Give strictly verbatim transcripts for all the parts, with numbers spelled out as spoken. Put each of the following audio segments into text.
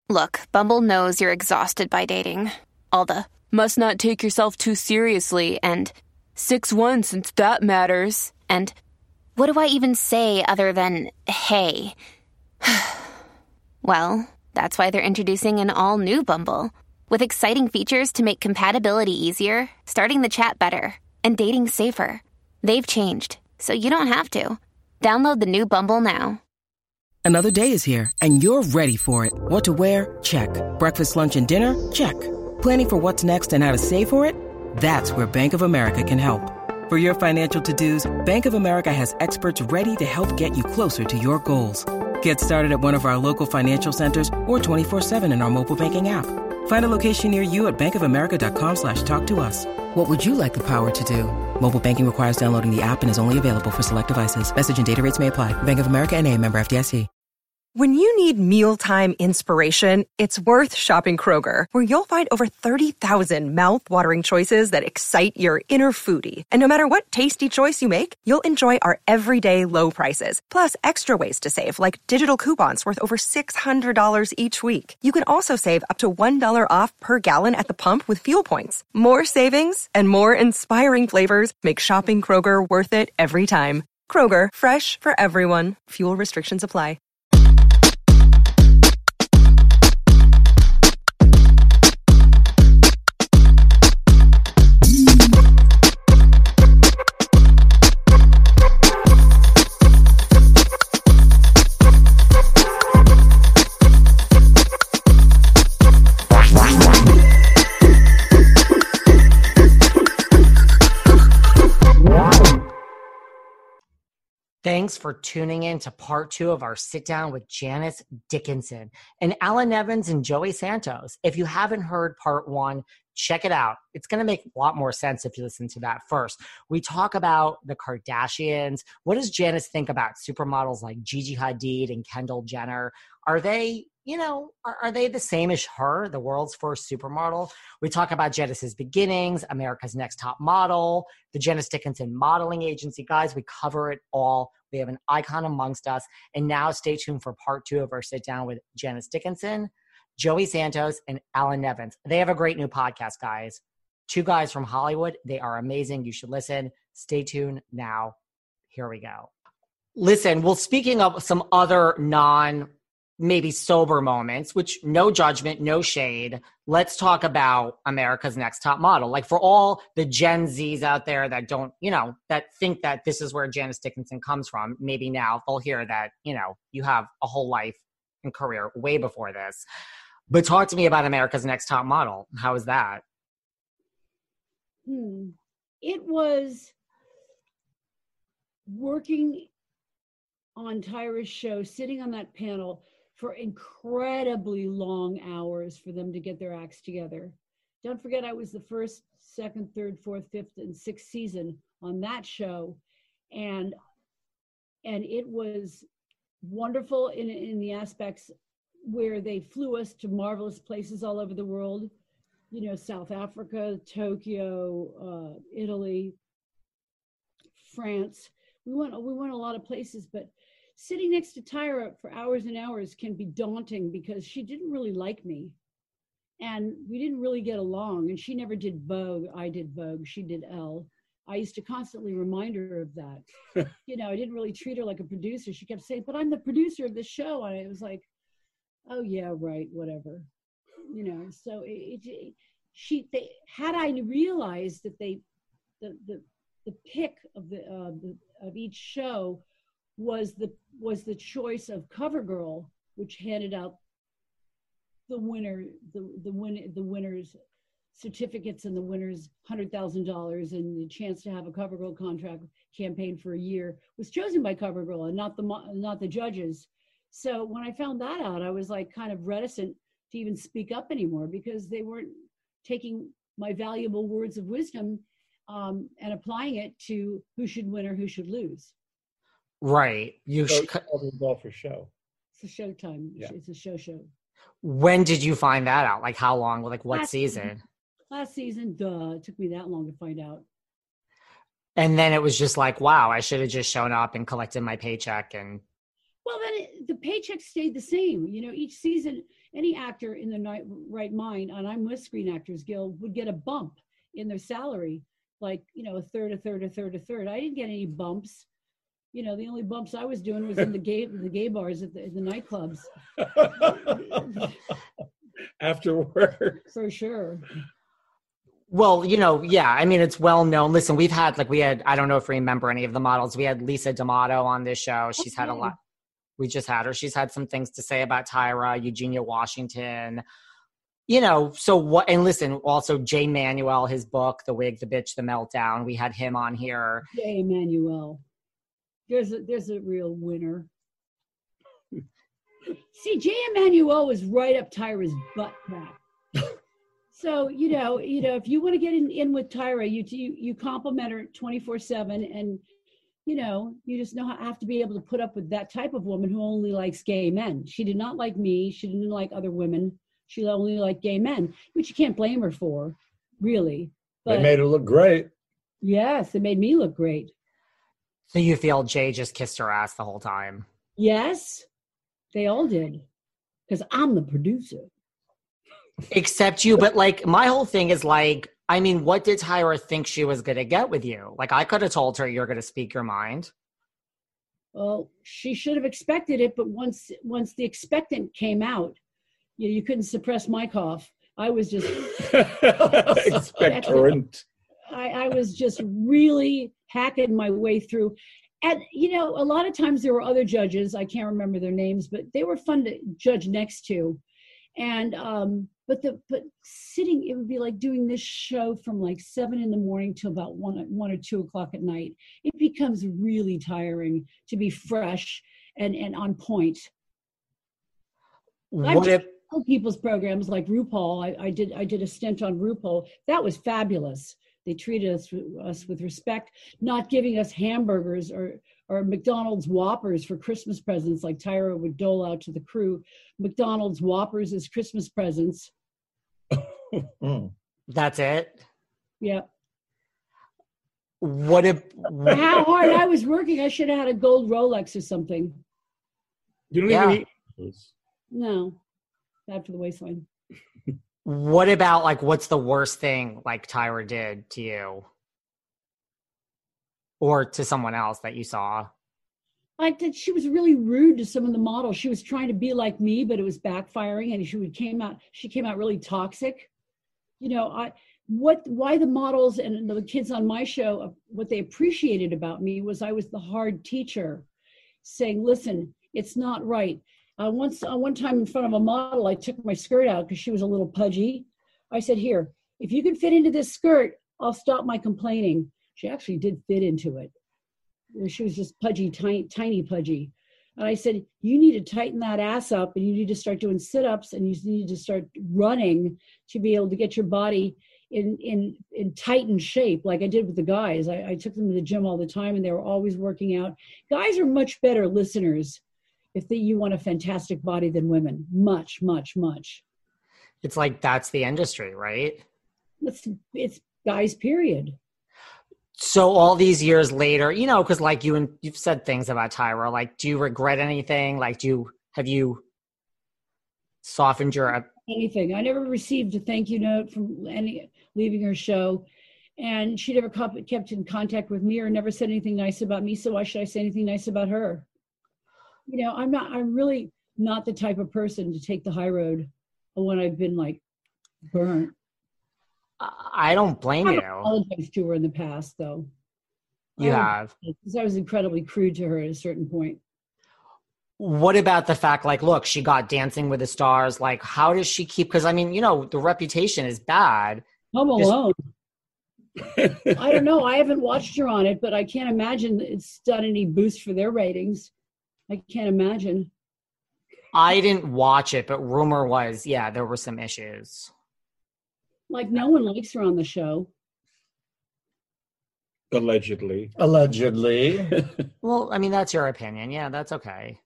Look, Bumble knows you're exhausted by dating. All the must not take yourself too seriously and six one since that matters. And what do I even say other than hey? Well, that's why they're introducing an all-new Bumble with exciting features to make compatibility easier, starting the chat better, and dating safer. They've changed, so you don't have to. Download the new Bumble now. Another day is here, and you're ready for it. What to wear? Check. Breakfast, lunch, and dinner? Check. Planning for what's next and how to save for it? That's where Bank of America can help. For your financial to-dos, Bank of America has experts ready to help get you closer to your goals. Get started at one of our local financial centers or twenty-four seven in our mobile banking app. Find a location near you at bankofamerica.com slash talk to us. What would you like the power to do? Mobile banking requires downloading the app and is only available for select devices. Message and data rates may apply. Bank of America N A, member F D I C. When you need mealtime inspiration, it's worth shopping Kroger, where you'll find over thirty thousand mouth-watering choices that excite your inner foodie. And no matter what tasty choice you make, you'll enjoy our everyday low prices, plus extra ways to save, like digital coupons worth over six hundred dollars each week. You can also save up to one dollar off per gallon at the pump with fuel points. More savings and more inspiring flavors make shopping Kroger worth it every time. Kroger, fresh for everyone. Fuel restrictions apply. Thanks for tuning in to part two of our sit down with Janice Dickinson and Alan Nevins and Joey Santos. If you haven't heard part one, check it out. It's going to make a lot more sense if you listen to that first. We talk about the Kardashians. What does Janice think about supermodels like Gigi Hadid and Kendall Jenner? Are they, you know, are, are they the same as her, the world's first supermodel? We talk about Janice's beginnings, America's Next Top Model, the Janice Dickinson Modeling Agency. Guys, we cover it all. We have an icon amongst us. And now stay tuned for part two of our sit down with Janice Dickinson, Joey Santos, and Alan Nevins. They have a great new podcast, guys. Two guys from Hollywood. They are amazing. You should listen. Stay tuned now. Here we go. Listen, well, speaking of some other non- maybe sober moments, which no judgment, no shade. Let's talk about America's Next Top Model. Like, for all the Gen Zs out there that don't, you know, that think that this is where Janice Dickinson comes from, maybe now they'll hear that, you know, you have a whole life and career way before this. But talk to me about America's Next Top Model. How is that? Hmm. It was working on Tyra's show, sitting on that panel for incredibly long hours for them to get their acts together. Don't forget, I was the first, second, third, fourth, fifth, and sixth season on that show. And and it was wonderful in, in the aspects where they flew us to marvelous places all over the world. You know, South Africa, Tokyo, uh, Italy, France. We went, we went a lot of places, but sitting next to Tyra for hours and hours can be daunting because she didn't really like me. And we didn't really get along. And she never did Vogue. I did Vogue. She did Elle. I used to constantly remind her of that. You know, I didn't really treat her like a producer. She kept saying, but I'm the producer of this show. And it was like, oh, yeah, right, whatever. You know, so it, it she, they, had I realized that they, the, the, the pick of the, uh, the of each show was the was the choice of CoverGirl, which handed out the winner, the the win the winners certificates and the winners one hundred thousand dollars and the chance to have a CoverGirl contract campaign for a year, was chosen by CoverGirl and not the not the judges. So when I found that out, I was like kind of reticent to even speak up anymore because they weren't taking my valuable words of wisdom um, and applying it to who should win or who should lose. Right. You so should go for show. It's a showtime. Yeah. It's a show show. When did you find that out? Like, how long? Like, what Last season? season? Last season, duh. It took me that long to find out. And then it was just like, wow, I should have just shown up and collected my paycheck. And well, then it, the paycheck stayed the same. You know, each season, any actor in the night, right mind, and I'm with Screen Actors Guild, would get a bump in their salary, like, you know, a third, a third, a third, a third. I didn't get any bumps. You know, the only bumps I was doing was in the gay, the gay bars at the, in the nightclubs. Afterward. For sure. Well, you know, yeah, I mean, it's well known. Listen, we've had, like, we had, I don't know if you remember any of the models. We had Lisa D'Amato on this show. She's okay. had a lot. We just had her. She's had some things to say about Tyra, Eugenia Washington. You know, so what, and listen, also Jay Manuel, his book, The Wig, The Bitch, The Meltdown. We had him on here. Jay Manuel. There's a, there's a real winner. See, Jay Emanuel was right up Tyra's butt crack. So, you know, you know, if you want to get in, in with Tyra, you, you you compliment her twenty-four seven, and, you know, you just know how, have to be able to put up with that type of woman who only likes gay men. She did not like me. She didn't like other women. She only liked gay men, which you can't blame her for, really. But they made her look great. Yes, it made me look great. So you feel Jay just kissed her ass the whole time? Yes, they all did, because I'm the producer. Except you, but like my whole thing is like, I mean, what did Tyra think she was going to get with you? Like, I could have told her you're going to speak your mind. Well, she should have expected it, but once once the expectant came out, you, you couldn't suppress my cough. I was just expectorant. I, I was just really hacking my way through. And, you know, a lot of times there were other judges, I can't remember their names, but they were fun to judge next to. And, um, but the, but sitting, it would be like doing this show from like seven in the morning till about one, one or two o'clock at night. It becomes really tiring to be fresh and, and on point. What if people's programs like RuPaul, I, I did, I did a stint on RuPaul. That was fabulous. They treated us, us with respect, not giving us hamburgers or, or McDonald's Whoppers for Christmas presents like Tyra would dole out to the crew. McDonald's Whoppers as Christmas presents. That's it? Yeah. What if... For how hard I was working, I should have had a gold Rolex or something. You don't Yeah. even eat those. No, after the waistline. What about, like, what's the worst thing, like, Tyra did to you? Or to someone else that you saw? Like that she was really rude to some of the models. She was trying to be like me, but it was backfiring, and she would came out, she came out really toxic. You know, I what why the models and the kids on my show, what they appreciated about me was I was the hard teacher, saying, listen, it's not right. Uh, once, uh, one time in front of a model, I took my skirt out because she was a little pudgy. I said, here, if you can fit into this skirt, I'll stop my complaining. She actually did fit into it. She was just pudgy, tiny, tiny pudgy. And I said, you need to tighten that ass up, and you need to start doing sit-ups, and you need to start running to be able to get your body in in in tightened shape, like I did with the guys. I, I took them to the gym all the time, and they were always working out. Guys are much better listeners if they, you want a fantastic body than women. Much, much, much. It's like, that's the industry, right? It's, it's guys, period. So all these years later, you know, because like you and you've said things about Tyra, like, do you regret anything? Like, do you, have you softened your... Anything. I never received a thank you note from any leaving her show, and she never kept in contact with me or never said anything nice about me. So why should I say anything nice about her? You know, I'm not, I'm really not the type of person to take the high road when I've been like burnt. I don't blame I've you. apologized to her in the past, though. You I have. Because I was incredibly crude to her at a certain point. What about the fact, like, look, she got Dancing with the Stars. Like, how does she keep, because I mean, you know, the reputation is bad. Home Alone. I don't know. I haven't watched her on it, but I can't imagine it's done any boost for their ratings. I can't imagine. I didn't watch it, but rumor was, yeah, there were some issues. Like, no one likes her on the show. Allegedly. Allegedly. Well, I mean, that's your opinion. Yeah, that's okay.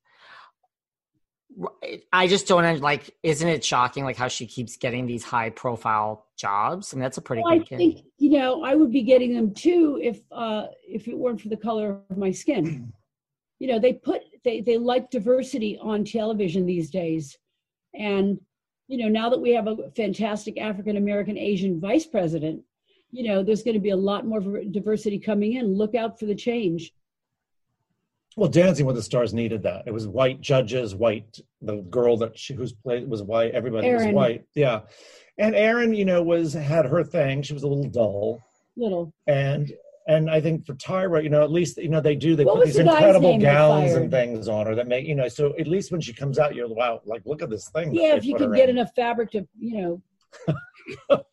I just don't, like, isn't it shocking, like, how she keeps getting these high profile jobs? I mean, that's a pretty well, good I kid. think, you know, I would be getting them too if uh, if it weren't for the color of my skin. You know, they put, they, they like diversity on television these days. And you know, now that we have a fantastic African-American Asian vice president, you know, there's going to be a lot more diversity coming in. Look out for the change. Well, Dancing with the Stars needed that. It was white judges, white, the girl that she who's played was white, everybody Erin. was white. Yeah. And Erin, you know, was had her thing. She was a little dull. Little. And and I think for Tyra, you know, at least, you know, they do, they What put was these the guy's incredible name that gowns fired? and things on her that make, you know, so at least when she comes out, you're wow, like, look at this thing. that Yeah, they if you put could her get in. enough fabric to, you know,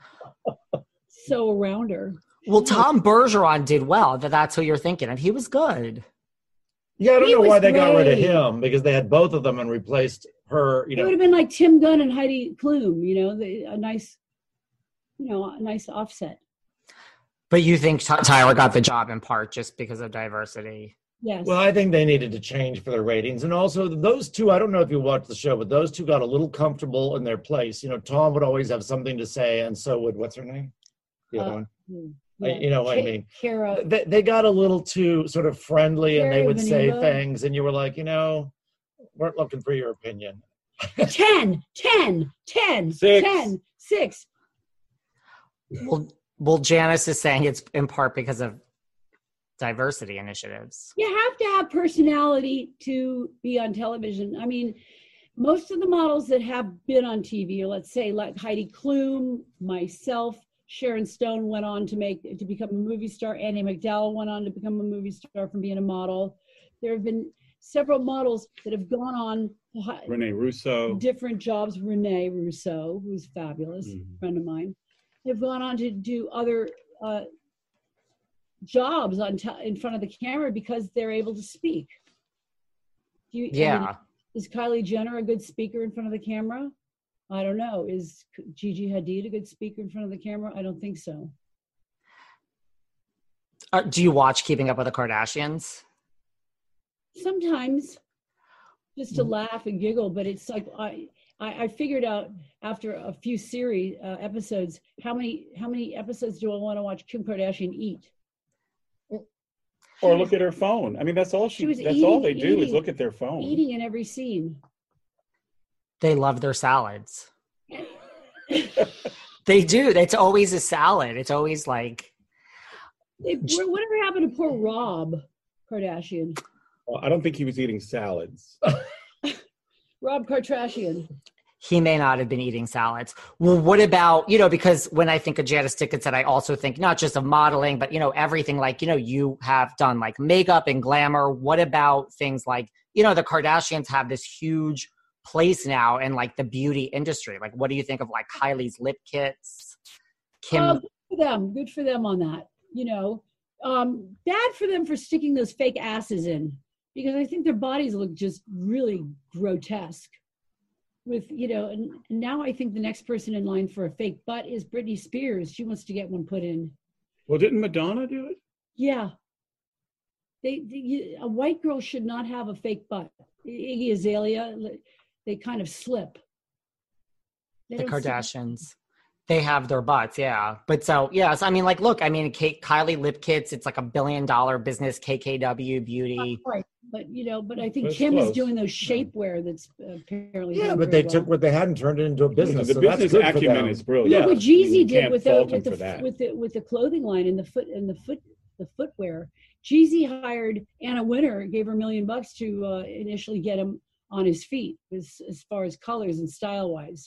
sew around her. Well, Tom Bergeron did well. That that's who you're thinking of. He was good. Yeah, I don't He know why was they got rid of great. him, because they had both of them and replaced her, you It would know. have been like Tim Gunn and Heidi Klum, you know, the, a nice, you know, a nice offset. But you think Ty- Tyra got the job in part just because of diversity? Yes. Well, I think they needed to change for their ratings. And also those two, I don't know if you watched the show, but those two got a little comfortable in their place. You know, Tom would always have something to say, and so would, what's her name? The other Uh, one. yeah. I- you know what I Ka- mean. Kara. They, they got a little too sort of friendly, and they Carrie would say Vanilla. things, and you were like, you know, weren't looking for your opinion. ten, ten, ten, Six. ten, six. Well, well, Janice is saying it's in part because of diversity initiatives. You have to have personality to be on television. I mean, most of the models that have been on T V, or let's say like Heidi Klum, myself, Sharon Stone went on to make to become a movie star. Annie McDowell went on to become a movie star from being a model. There have been several models that have gone on to hi- Renee Russo. different jobs. Renee Russo, who's fabulous, Mhm. friend of mine, have gone on to do other uh, jobs on t- in front of the camera because they're able to speak. Do you, I mean, Yeah. is Kylie Jenner a good speaker in front of the camera? I don't know. Is Gigi Hadid a good speaker in front of the camera? I don't think so. Uh, do you watch Keeping Up with the Kardashians? Sometimes, just to Mm. laugh and giggle, but it's like I, I, I figured out after a few series uh, episodes how many how many episodes do I want to watch Kim Kardashian eat? Or look at her phone. I mean, that's all she, She was that's all eating- they do is eating- look at their phone. Eating in every scene. They love their salads. They do. It's always a salad. It's always like, They, whatever happened to poor Rob Kardashian? Well, I don't think he was eating salads. Rob Kardashian. he may not have been eating salads. Well, what about, you know, because when I think of Janice Dickinson, I also think not just of modeling, but, you know, everything like, you know, you have done like makeup and glamour. What about things like, you know, the Kardashians have this huge place now in like the beauty industry. Like, what do you think of like Kylie's lip kits? Kim. Oh, good for them. Good for them on that. You know, um, bad for them for sticking those fake asses in, because I think their bodies look just really grotesque. With, you know, and, and now I think the next person in line for a fake butt is Britney Spears. She wants to get one put in. Well, didn't Madonna do it? Yeah. They, they you- a white girl should not have a fake butt. Iggy Azalea, they kind of slip. They The don't slip. Kardashians, they have their butts, yeah. But so, yes, I mean, like, look, I mean, Kate, Kylie lip kits, it's like a billion dollar business, K K W Beauty. Right. But, you know, but I think That's Kim is close. doing those shapewear that's uh, apparently Yeah, doing but they very took well. what they had and turned it into a business. The so that's business good for acumen them. is brilliant. Look Yeah. what Jeezy You did can't with the fault him with the for that. with the with the clothing line and the foot and the foot the footwear. Jeezy hired Anna Wintour, gave her a million bucks to uh, initially get him on his feet as as far as colors and style wise.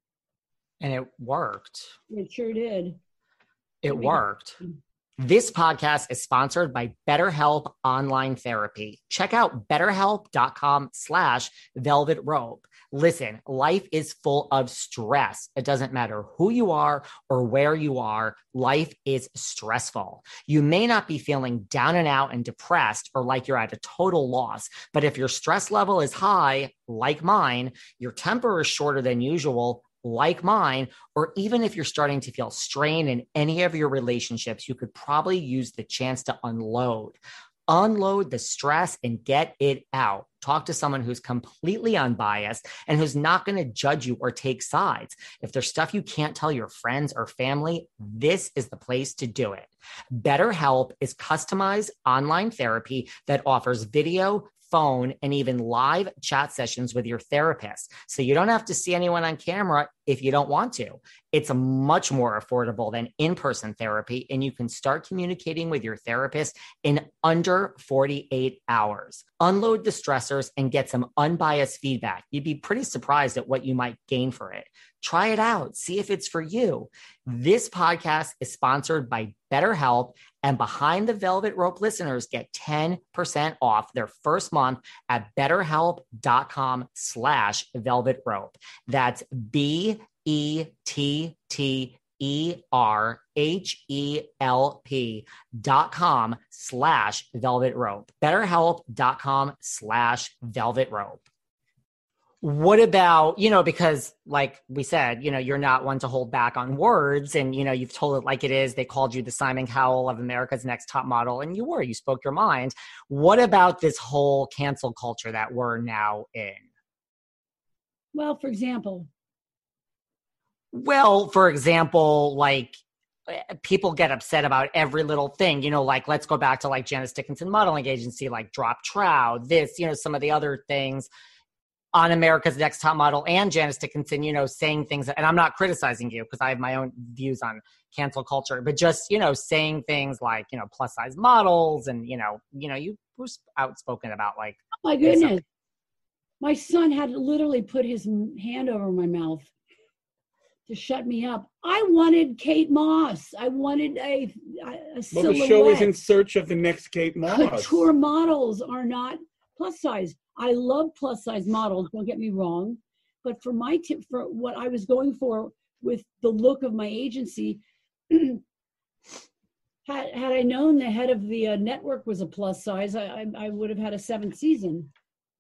And it worked. It sure did. It We- worked. This podcast is sponsored by BetterHelp Online Therapy. Check out betterhelp.com slash velvet rope. Listen, life is full of stress. It doesn't matter who you are or where you are. Life is stressful. You may not be feeling down and out and depressed or like you're at a total loss, but if your stress level is high, like mine, your temper is shorter than usual, like mine, or even if you're starting to feel strain in any of your relationships, you could probably use the chance to unload. Unload the stress and get it out. Talk to someone who's completely unbiased and who's not going to judge you or take sides. If there's stuff you can't tell your friends or family, this is the place to do it. BetterHelp is customized online therapy that offers video, phone, and even live chat sessions with your therapist. So you don't have to see anyone on camera if you don't want to. It's much more affordable than in-person therapy, and you can start communicating with your therapist in under forty-eight hours. Unload the stressors and get some unbiased feedback. You'd be pretty surprised at what you might gain for it. Try it out. See if it's for you. This podcast is sponsored by BetterHelp, and Behind the Velvet Rope listeners get ten percent off their first month at betterhelp.com slash velvet rope. That's B E T T E R H E L P dot com slash velvet rope. BetterHelp.com slash velvet rope. What about, you know, because like we said, you know, you're not one to hold back on words, and, you know, you've told it like it is. They called you the Simon Cowell of America's Next Top Model, and you were, you spoke your mind. What about this whole cancel culture that we're now in? Well, for example, Well, for example, like people get upset about every little thing, you know, like let's go back to like Janice Dickinson Modeling Agency, like Drop Trow, this, you know, some of the other things on America's Next Top Model and Janice Dickinson, you know, saying things, and I'm not criticizing you because I have my own views on cancel culture, but just, you know, saying things like, you know, plus size models, and, you know, you know, you were outspoken about like, oh my goodness, my son had to literally put his hand over my mouth to shut me up. I wanted Kate Moss. I wanted a, a silhouette. Well, the show is in search of the next Kate Moss. Couture models are not plus size. I love plus size models, don't get me wrong. But for my tip, for what I was going for with the look of my agency, had, had I known the head of the uh, network was a plus size, I, I, I would have had a seventh season.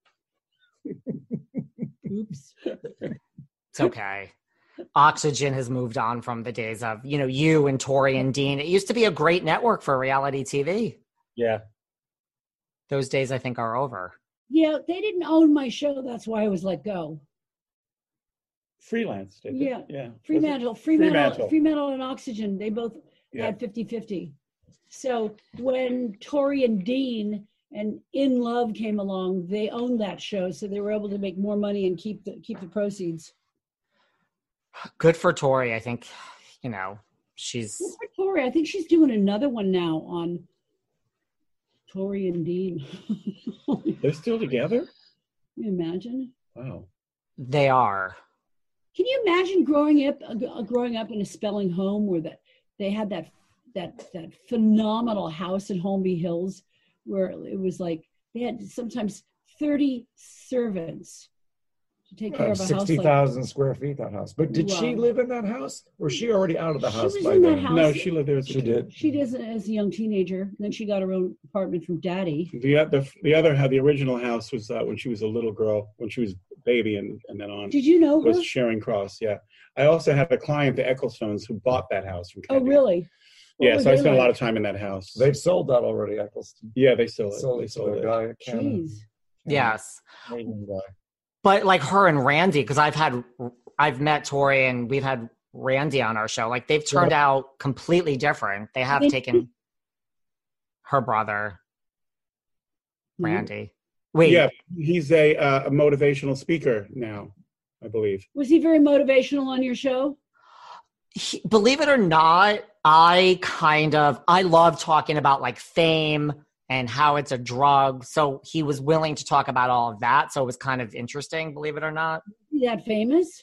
Oops. it's okay. Oxygen has moved on from the days of, you know, you and Tori and Dean. It used to be a great network for reality T V. Yeah. Those days, I think, are over. Yeah, they didn't own my show. That's why I was let go. Freelance, did they? Yeah. Yeah. Fremantle, Fremantle, Fremantle. Fremantle and Oxygen, they both Yeah. had fifty-fifty. So when Tori and Dean and In Love came along, they owned that show, so they were able to make more money and keep the keep the proceeds. Good for Tori. I think, you know, she's... Good for Tori. I think she's doing another one now on Tori and Dean. They're still together? Can you imagine? Wow. They are. Can you imagine growing up uh, growing up in a Spelling home where that they had that that that phenomenal house in Holmby Hills where it was like they had sometimes thirty servants to take care Uh, of a house sixty like thousand square feet, that house. But did she Wow. live in that house? Or was she already out of the She house was by in that then? house. No, she lived there as a She kid. did. She did as a young teenager. And then she got her own apartment from Daddy. The, the the other how the original house was uh, when she was a little girl, when she was a baby, and, and then on Did you know her? was Sharing Cross. Yeah, I also had a client, the Ecclestones, who bought that house from Oh, Kennedy. really? What Yeah, were so I they spent a lot like? of time in that house. They've sold that already, Eccleston. yeah, they sold it. Sold they it to sold a it. guy at Canada. Jeez. Yes. Canadian guy. But like her and Randy, because I've had, I've met Tori and we've had Randy on our show. Like they've turned Yeah. out completely different. They have They- taken her brother, Mhm. Randy. Wait, Yeah, he's a uh, a motivational speaker now, I believe. Was he very motivational on your show? he- believe it or not, I kind of, I love talking about like fame and how it's a drug. So he was willing to talk about all of that. So it was kind of interesting, believe it or not. Is he that famous?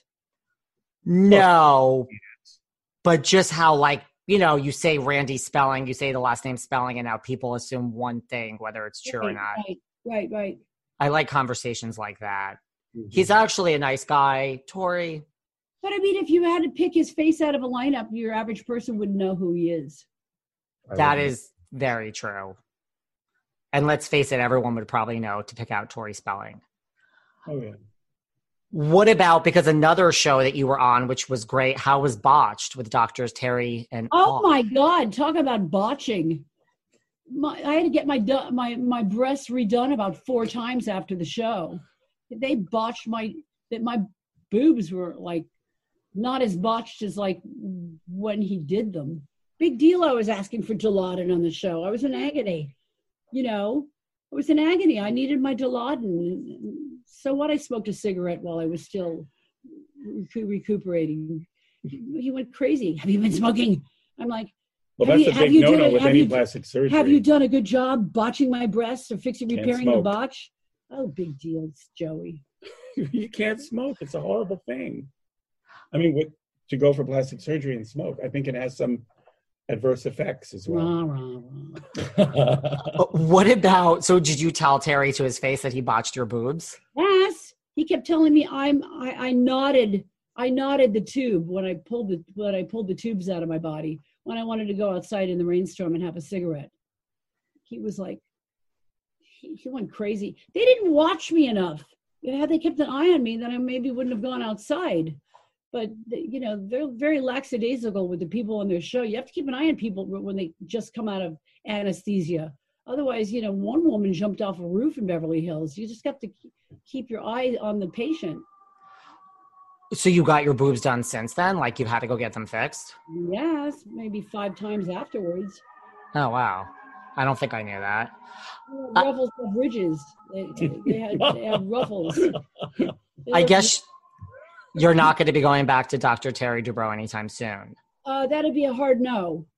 No, but just how like, you know, you say Randy Spelling, you say the last name Spelling, and now people assume one thing, whether it's true or Right, not. Right, right, right. I like conversations like that. Mhm. He's actually a nice guy. Tori, But I mean, if you had to pick his face out of a lineup, your average person wouldn't know who he is. I that wouldn't. is very true. And let's face it, everyone would probably know to pick out Tori Spelling. Oh yeah. What about, because another show that you were on, which was great, How Was Botched with Doctors Terry and Oh Paul. my God! Talk about botching. My, I had to get my du- my my breasts redone about four times after the show. They botched my that my boobs were like not as botched as like when he did them. Big deal. I was asking for gelatin on the show. I was in agony. You know, I was in agony. I needed my Dilaudid. So what? I smoked a cigarette while I was still recu- recuperating. He went crazy. Have you been smoking? I'm like, Well, have that's you, a have big you no-no done- with have any you- plastic surgery. Have you done a good job botching my breasts or fixing, Can't repairing the smoke. botch? Oh, big deal, it's Joey. You can't smoke. It's a horrible thing. I mean, with, to go for plastic surgery and smoke, I think it has some adverse effects as well. Rah, rah, rah. What about, so did you tell Terry to his face that he botched your boobs? Yes, he kept telling me I'm. I, I nodded. I nodded the tube when I pulled the when I pulled the tubes out of my body when I wanted to go outside in the rainstorm and have a cigarette. He was like, he, he went crazy. They didn't watch me enough. Had they kept an eye on me, then I maybe wouldn't have gone outside. But you know, they're very lackadaisical with the people on their show. You have to keep an eye on people when they just come out of anesthesia. Otherwise, you know, one woman jumped off a roof in Beverly Hills. You just have to keep your eye on the patient. So you got your boobs done since then? Like you've had to go get them fixed? Yes, maybe five times afterwards. Oh, wow. I don't think I knew that. Uh, ruffles have ridges. They, they, had, they have ruffles. They I look- guess you're not going to be going back to Doctor Terry Dubrow anytime soon. Uh, that'd be a hard no.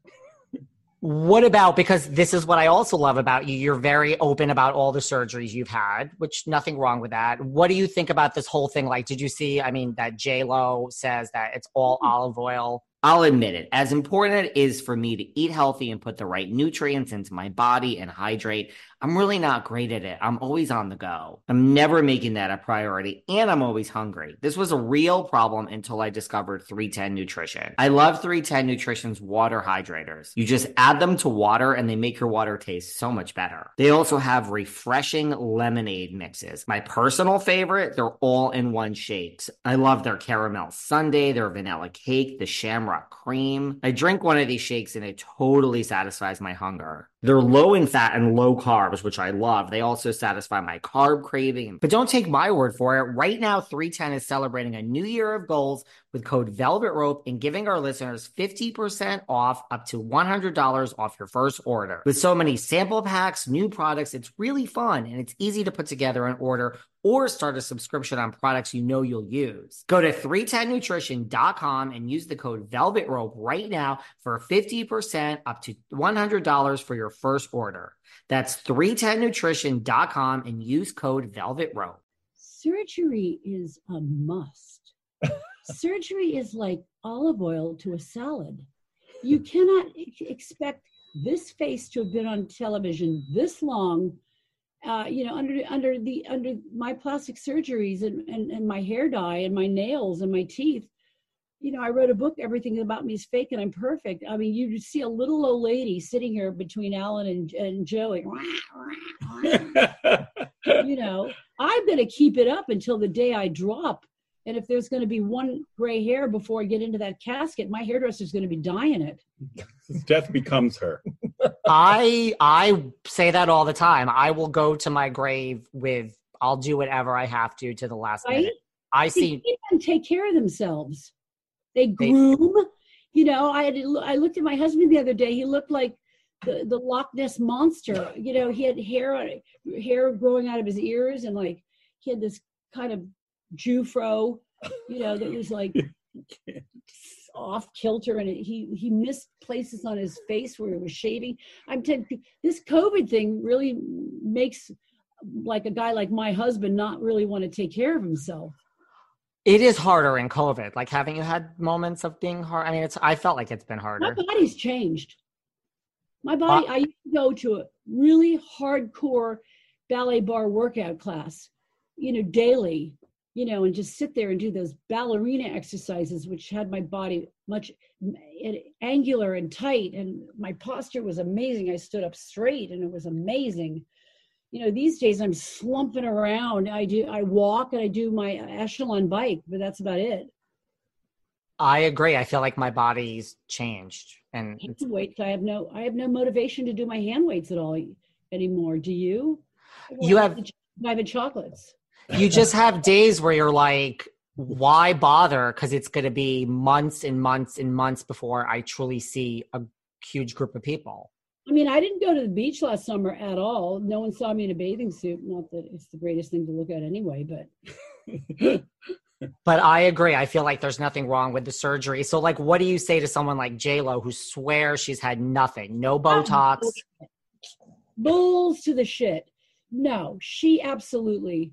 What about, because this is what I also love about you, you're very open about all the surgeries you've had, which nothing wrong with that. What do you think about this whole thing? Like, did you see, I mean, that J-Lo says that it's all olive oil? I'll admit it, as important it is for me to eat healthy and put the right nutrients into my body and hydrate, I'm really not great at it. I'm always on the go. I'm never making that a priority, and I'm always hungry. This was a real problem until I discovered three ten Nutrition. I love three ten Nutrition's water hydrators. You just add them to water and they make your water taste so much better. They also have refreshing lemonade mixes. My personal favorite, they're all in one shakes. I love their caramel sundae, their vanilla cake, the shamrock cream. I drink one of these shakes and it totally satisfies my hunger. They're low in fat and low carbs, which I love. They also satisfy my carb craving. But don't take my word for it. Right now, three ten is celebrating a new year of goals with code Velvet Rope and giving our listeners fifty percent off up to one hundred dollars off your first order. With so many sample packs, new products, it's really fun and it's easy to put together an order or start a subscription on products you know you'll use. Go to three ten nutrition dot com and use the code Velvet Rope right now for fifty percent up to one hundred dollars for your first order. That's three ten nutrition dot com and use code Velvet Rope. Surgery is a must. Surgery is like olive oil to a salad. You cannot e- expect this face to have been on television this long. Uh, you know, under under the under my plastic surgeries and, and, and my hair dye and my nails and my teeth, you know, I wrote a book, Everything About Me is Fake and I'm Perfect. I mean, you see a little old lady sitting here between Alan and, and Joey. You know, I'm going to keep it up until the day I drop. And if there's going to be one gray hair before I get into that casket, my hairdresser's going to be dyeing it. Death becomes her. I I say that all the time. I will go to my grave with, I'll do whatever I have to to the last Right? minute. I See, see. people take care of themselves. They groom. You know, I had to, I looked at my husband the other day. He looked like the, the Loch Ness monster. You know, he had hair hair growing out of his ears, and like he had this kind of Jew fro, you know, that was like off kilter, and it, he he missed places on his face where he was shaving. I'm telling you, this COVID thing really makes like a guy like my husband not really want to take care of himself. It is harder in COVID. Like, haven't you had moments of being hard? I mean, it's. I felt like it's been My harder. body's changed. My body, Uh, I used to go to a really hardcore ballet bar workout class, you know, daily, you know, and just sit there and do those ballerina exercises, which had my body much angular and tight. And my posture was amazing. I stood up straight and it was amazing. You know, these days I'm slumping around. I do, I walk and I do my Echelon bike, but that's about it. I agree. I feel like my body's changed, and Hand it's, weights, I have no, I have no motivation to do my hand weights at all anymore. Do you? You Well, have- the ch- private chocolates. you just have days where you're like, why bother? Because it's going to be months and months and months before I truly see a huge group of people. I mean, I didn't go to the beach last summer at all. No one saw me in a bathing suit. Not that it's the greatest thing to look at anyway, but. But I agree. I feel like there's nothing wrong with the surgery. So, like, what do you say to someone like J-Lo who swears she's had nothing, no Botox? Bulls to the shit. No, she absolutely.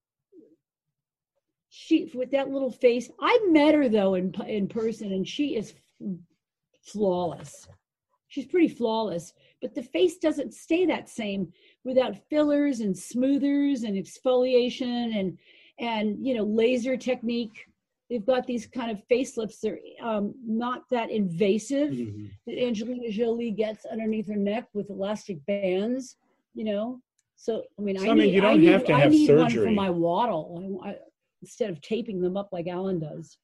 She with that little face. I met her though in in person, and she is flawless. She's pretty flawless, but the face doesn't stay that same without fillers and smoothers and exfoliation and. And, you know, laser technique. They've got these kind of facelifts. They're um, not that invasive mm-hmm. that Angelina Jolie gets underneath her neck with elastic bands, you know. So, I mean, so, I, I mean, need, you don't I need, have to have I need surgery. one for my waddle I, I, instead of taping them up like Alan does.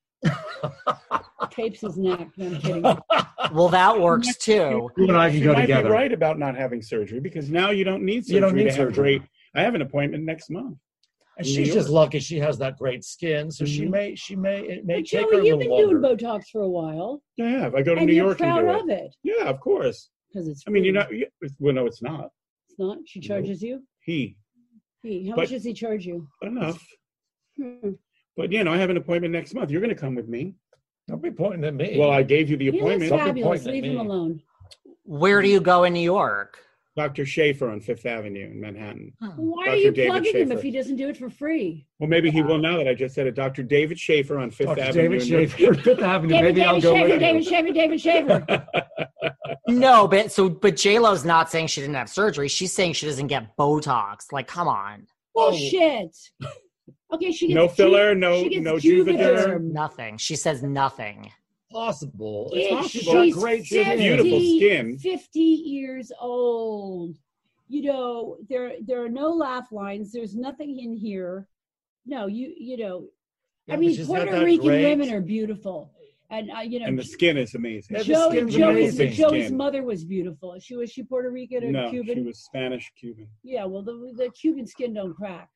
Tapes his neck. No, I'm kidding. Well, that works too. You and I can you go might together. Be right about not having surgery because now you don't need surgery. You don't need to surgery. Have great, I have an appointment next month. And she's just lucky she has that great skin, so mm-hmm. she may she may it may but take Joey, her a you've little been longer. doing Botox for a while. I have. I go to and New you're York proud and do of it. it. Yeah, of course. Because it's. I mean, you're not. Well, no, it's not. It's not. She charges no. you. He. He. How but much does he charge you? Enough. Hmm. But you know, I have an appointment next month. You're going to come with me. Don't be pointing at me. Well, I gave you the He appointment. looks fabulous. Leave him alone. Where do you go in New York? Doctor Schaefer on Fifth Avenue in Manhattan. Huh. Why Doctor are you David plugging Schaefer. him if he doesn't do it for free? Well, maybe he will now that I just said it. Doctor David Schaefer on Fifth Doctor Avenue. David Schaefer, Fifth Avenue. David, Maybe David I'll go Schaefer, with David you. Schaefer, David Schaefer. No, but so but J-Lo's not saying she didn't have surgery. She's saying she doesn't get Botox. Like, come on. Bullshit. Okay, she gets no filler, ju- no she gets no Juvederm. Juvederm. Nothing. She says nothing. Possible. It's It's she's possible. She's got great fifty, skin. Beautiful skin. fifty years old. You know, there there are no laugh lines. There's nothing in here. No, you you know, Yeah, I but mean, she's got Puerto that Rican great- women are beautiful, and uh, you know, And the skin is amazing. Yeah, the Joey, skin's Joey's, amazing. Joey's Skin. mother was beautiful. She was she Puerto Rican or No, Cuban? she was Spanish Cuban. Yeah, well, the the Cuban skin don't crack.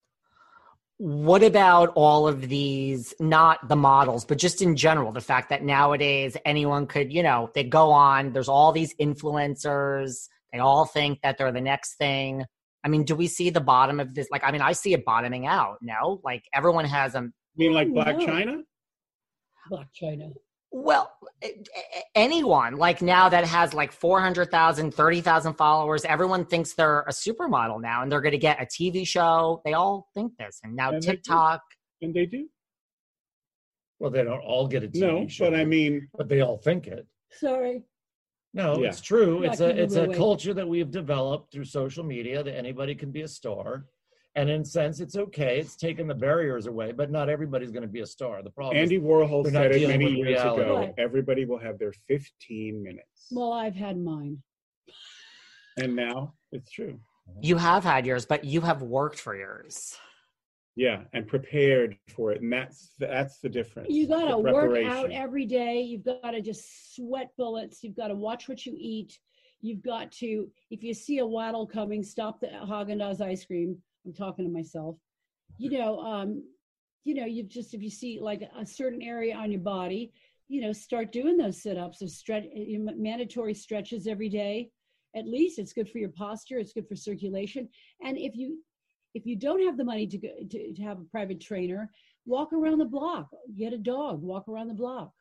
What about all of these, not the models, but just in general, the fact that nowadays anyone could, you know, they go on, there's all these influencers, they all think that they're the next thing. I mean, do we see the bottom of this? Like, I mean, I see it bottoming out, no? Like, everyone has a... You mean like Black No. China? Black China. Well, anyone, like now that has like four hundred thousand, thirty thousand followers, everyone thinks they're a supermodel now and they're going to get a T V show. They all think this. And now And they do. TikTok. And they do. Well, they don't all get a T V No, show, but I mean, but they all think it. Sorry. No, Yeah. it's true. Not It's a giving it's it a away. culture that we've developed through social media that anybody can be a star. And in a sense, it's okay. It's taken the barriers away, but not everybody's going to be a star. The problem Andy is Warhol they're not said it dealing many with years reality. ago. Right. Everybody will have their fifteen minutes. Well, I've had mine. And now it's true. You have had yours, but you have worked for yours. Yeah, and prepared for it. And that's that's the difference. You got to the work preparation. out every day. You've got to just sweat bullets. You've got to watch what you eat. You've got to, if you see a waddle coming, stop the Haagen-Dazs ice cream. I'm talking to myself. You know, um, you know, you just, if you see like a certain area on your body, you know, start doing those sit-ups or stretch, mandatory stretches every day. At least it's good for your posture. It's good for circulation. And if you, if you don't have the money to go to, to have a private trainer, walk around the block, get a dog, walk around the block.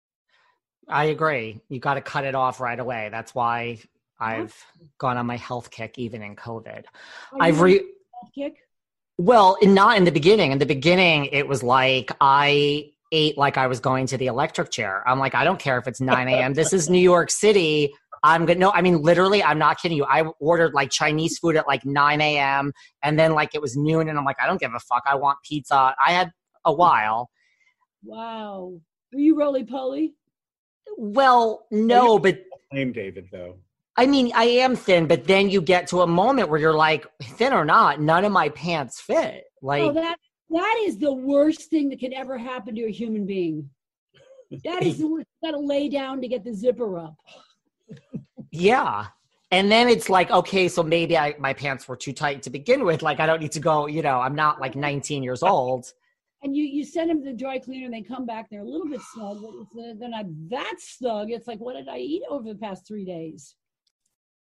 I agree. You got to cut it off right away. That's why I've gone on my health kick, even in COVID. Are I've you re- on a health kick? Well, in, not in the beginning. In the beginning, it was like I ate like I was going to the electric chair. I'm like, I don't care if it's nine a.m. This is New York City. I'm good. No, I mean, literally, I'm not kidding you. I ordered like Chinese food at like nine a.m. and then like it was noon and I'm like, I don't give a fuck. I want pizza. I had a while. Wow. Were you roly-poly? Well, no, but Blame David though. I mean, I am thin, but then you get to a moment where you're like, thin or not, none of my pants fit. Like, Oh, that that is the worst thing that can ever happen to a human being. That is the worst. You got to lay down to get the zipper up. yeah. And then it's like, okay, so maybe I, my pants were too tight to begin with. Like, I don't need to go, you know, I'm not like nineteen years old. And you, you send them to the dry cleaner and they come back, they're a little bit snug, but it's, uh, they're not that snug. It's like, what did I eat over the past three days?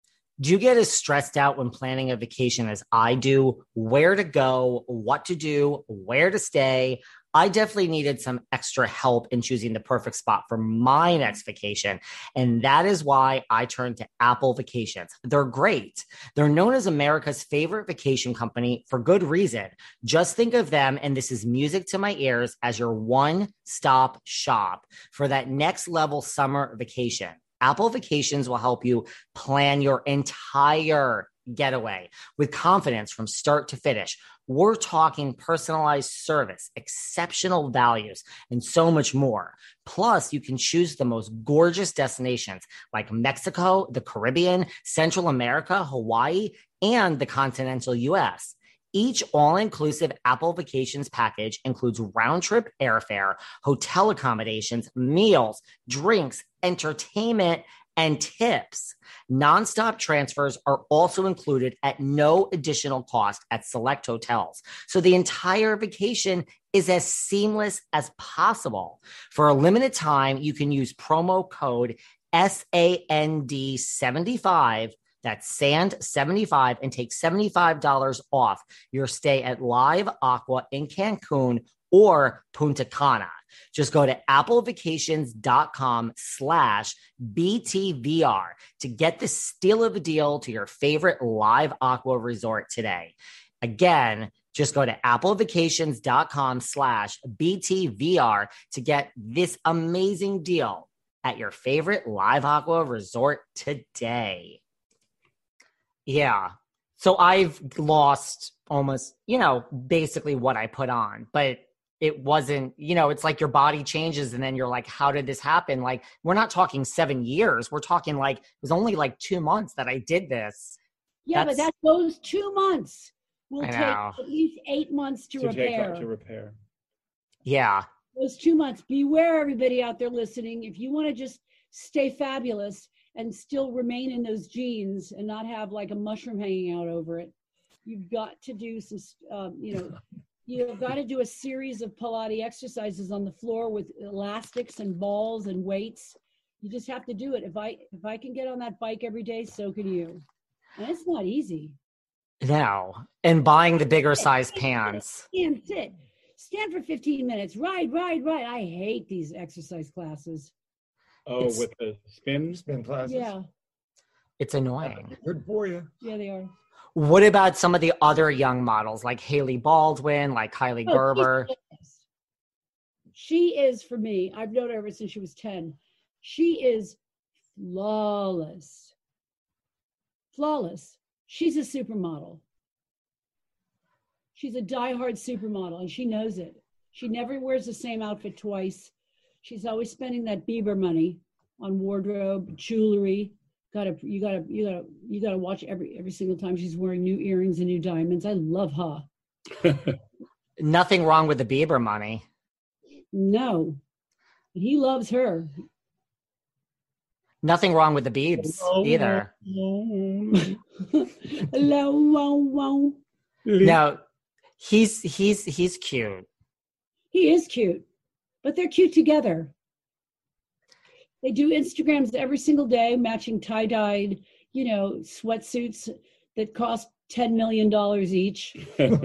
Do you get as stressed out when planning a vacation as I do? Where to go, what to do, where to stay? I definitely needed some extra help in choosing the perfect spot for my next vacation. And that is why I turned to Apple Vacations. They're great. They're known as America's favorite vacation company for good reason. Just think of them, and this is music to my ears, as your one-stop shop for that next level summer vacation. Apple Vacations will help you plan your entire getaway with confidence from start to finish. We're talking personalized service, exceptional values, and so much more. Plus, you can choose the most gorgeous destinations like Mexico, the Caribbean, Central America, Hawaii, and the continental U S. Each all-inclusive Apple Vacations package includes round-trip airfare, hotel accommodations, meals, drinks, entertainment, and tips. Nonstop transfers are also included at no additional cost at select hotels. So the entire vacation is as seamless as possible. For a limited time, you can use promo code S A N D seventy-five, that's sand seventy-five, and take seventy-five dollars off your stay at Live Aqua in Cancun or Punta Cana. Just go to applevacations.com slash BTVR to get the steal of a deal to your favorite Live Aqua resort today. Again, just go to applevacations.com slash BTVR to get this amazing deal at your favorite Live Aqua resort today. Yeah. So I've lost almost, you know, basically what I put on, but it wasn't, you know, it's like your body changes and then you're like, how did this happen? Like, we're not talking seven years. We're talking like, it was only like two months that I did this. Yeah, That's, but that those two months will I take know. at least eight months to, to repair. Take, to repair. Yeah. Those two months. Beware, everybody out there listening. If you want to just stay fabulous and still remain in those jeans and not have like a mushroom hanging out over it, you've got to do some, um, you know, you've got to do a series of Pilates exercises on the floor with elastics and balls and weights. You just have to do it. If I if I can get on that bike every day, so can you. And it's not easy. No. And buying the bigger size pants. Stand, sit. Stand for fifteen minutes. Ride, ride, ride. I hate these exercise classes. Oh, It's- with the spin? Spin classes. Yeah. It's annoying. Good for you. Yeah, they are. What about some of the other young models like Haley Baldwin, like Kylie Oh, Gerber? she's- She is, for me, I've known her ever since she was ten. She is flawless. Flawless. She's a supermodel. She's a diehard supermodel, and she knows it. She never wears the same outfit twice. She's always spending that Bieber money on wardrobe, jewelry. Gotta, you gotta, you gotta, you gotta watch every every single time she's wearing new earrings and new diamonds. I love her. Nothing wrong with the Bieber money. No, he loves her. Nothing wrong with the Biebs either. Hello, wow, wow. No, he's he's he's cute. He is cute, but they're cute together. They do Instagrams every single day, matching tie-dyed, you know, sweatsuits that cost ten million dollars each.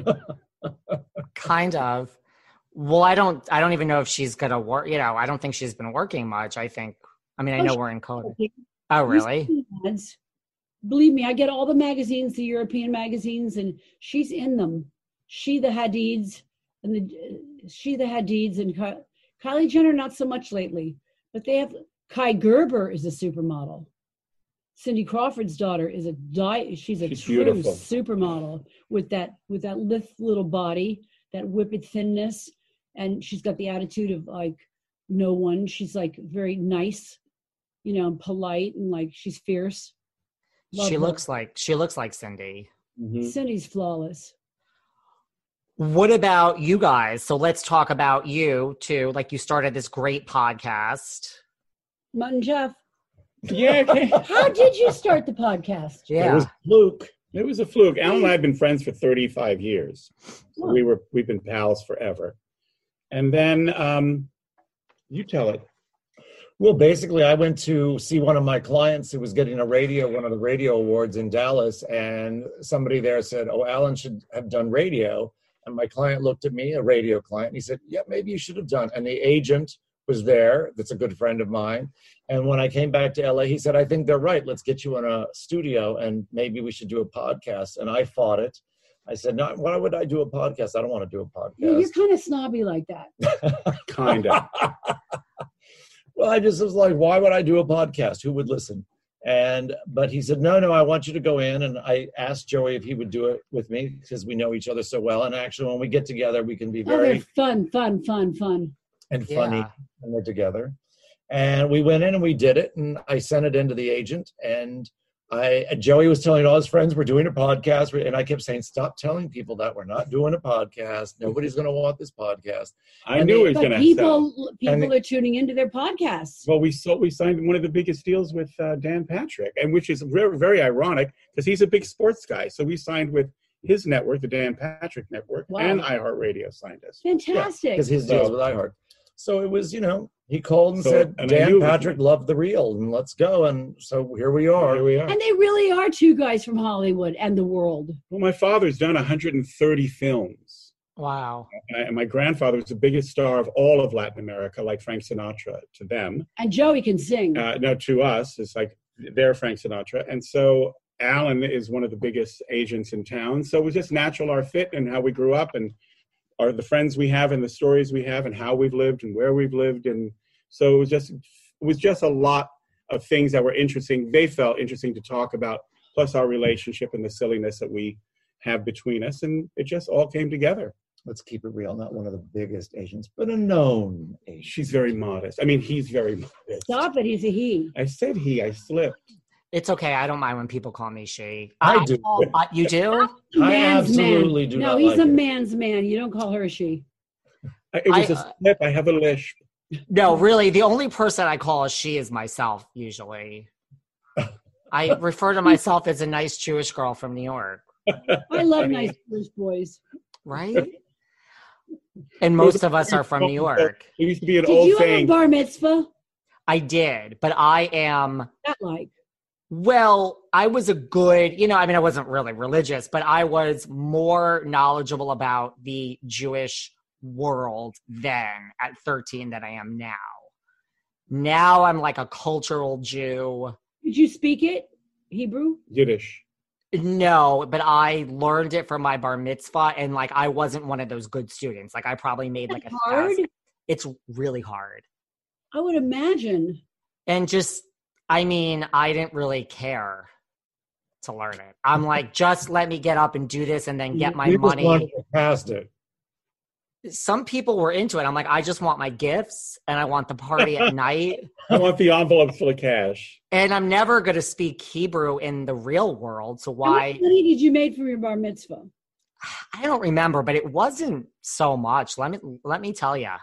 Kind of. Well, I don't I don't even know if she's gonna work. You know, I don't think she's been working much. I think. I mean, I Oh, know she- we're in COVID. Oh, really? Ads. Believe me, I get all the magazines, the European magazines, and she's in them. She the Hadids and the uh, she the Hadids and Ky- Kylie Jenner not so much lately, but they have Kai Gerber is a supermodel. Cindy Crawford's daughter is a di- she's a She's true beautiful. supermodel with that with that lithe little body, that whipped thinness, and she's got the attitude of like no one. She's like very nice, you know, polite, and like she's fierce. Love She her. looks like she looks like Cindy. Mhm. Cindy's flawless. What about you guys? So let's talk about you too. Like you started this great podcast. Mutt and Jeff, Yeah, okay. how did you start the podcast? Yeah. It was fluke. It was a fluke. Alan and I have been friends for thirty-five years. So we were we've been pals forever. And then um, you tell it. Well, basically, I went to see one of my clients who was getting a radio, one of the radio awards in Dallas, and somebody there said, "Oh, Alan should have done radio." And my client looked at me, a radio client, and he said, "Yeah, maybe you should have done." And the agent was there. That's a good friend of mine. And when I came back to L A, he said, "I think they're right. Let's get you in a studio, and maybe we should do a podcast." And I fought it. I said, "No, why would I do a podcast? I don't want to do a podcast." Yeah, you're kind of snobby like that. Kind of. Well, I just was like, why would I do a podcast? Who would listen? And, but he said, no, no, I want you to go in. And I asked Joey if he would do it with me because we know each other so well. And actually, when we get together, we can be Oh, very they're fun, fun, fun, fun. and funny Yeah. when we're together. And we went in and we did it. And I sent it into the agent. And I, Joey was telling all his friends, we're doing a podcast. And I kept saying, stop telling people that we're not doing a podcast. Nobody's going to want this podcast. I And knew they- it was But going to people, sell. people And the- are tuning into their podcasts. Well, we sold, we signed one of the biggest deals with uh, Dan Patrick, and which is very, very ironic because he's a big sports guy. So we signed with his network, the Dan Patrick Network, Wow. and iHeartRadio signed us. Fantastic. Because his deals with iHeart. So it was, you know, he called and So- said, and I Dan knew it was Patrick me. loved the reel and let's go. And so here we are. Here we are. And they really are two guys from Hollywood and the world. Well, my father's done one hundred thirty films. Wow. And my grandfather was the biggest star of all of Latin America, like Frank Sinatra to them. And Joey can sing. Uh, no, to us, it's like they're Frank Sinatra. And so Alan is one of the biggest agents in town. So it was just natural, our fit and how we grew up and our, the friends we have and the stories we have and how we've lived and where we've lived. And so it was just, it was just a lot of things that were interesting. They felt interesting to talk about, plus our relationship and the silliness that we have between us. And it just all came together. Let's keep it real. Not one of the biggest agents, but a known agent. She's very modest. I mean, he's very modest. Stop it. He's a he. I said he, I slipped. It's okay. I don't mind when people call me she. I do. Oh, uh, you do? I Man's absolutely man. do no, not he's like a it. man's man. You don't call her a she. I- It was I, a uh, slip. I have a lisp. No, really. The only person I call a she is myself, usually. I refer to myself as a nice Jewish girl from New York, I love nice Jewish boys. right? And most of us are from New York. There used to be an Did old you have a saying. bar mitzvah? I did, but I am, Not like. well, I was a good, you know, I mean, I wasn't really religious, but I was more knowledgeable about the Jewish world then at thirteen than I am now. Now I'm like a cultural Jew. Did you speak it? Hebrew? Yiddish. No, but I learned it from my bar mitzvah, and like I wasn't one of those good students. Like I probably made like a Hard? thousand. It's really hard. I would imagine. And just, I mean, I didn't really care to learn it. I'm like, just let me get up and do this and then get my We just wanted money. to past it. Some people were into it. I'm like, I just want my gifts and I want the party at night. I want the envelope full of cash. And I'm never going to speak Hebrew in the real world. So How why? much money did you make for your bar mitzvah? I don't remember, but it wasn't so much. Let me let me tell you.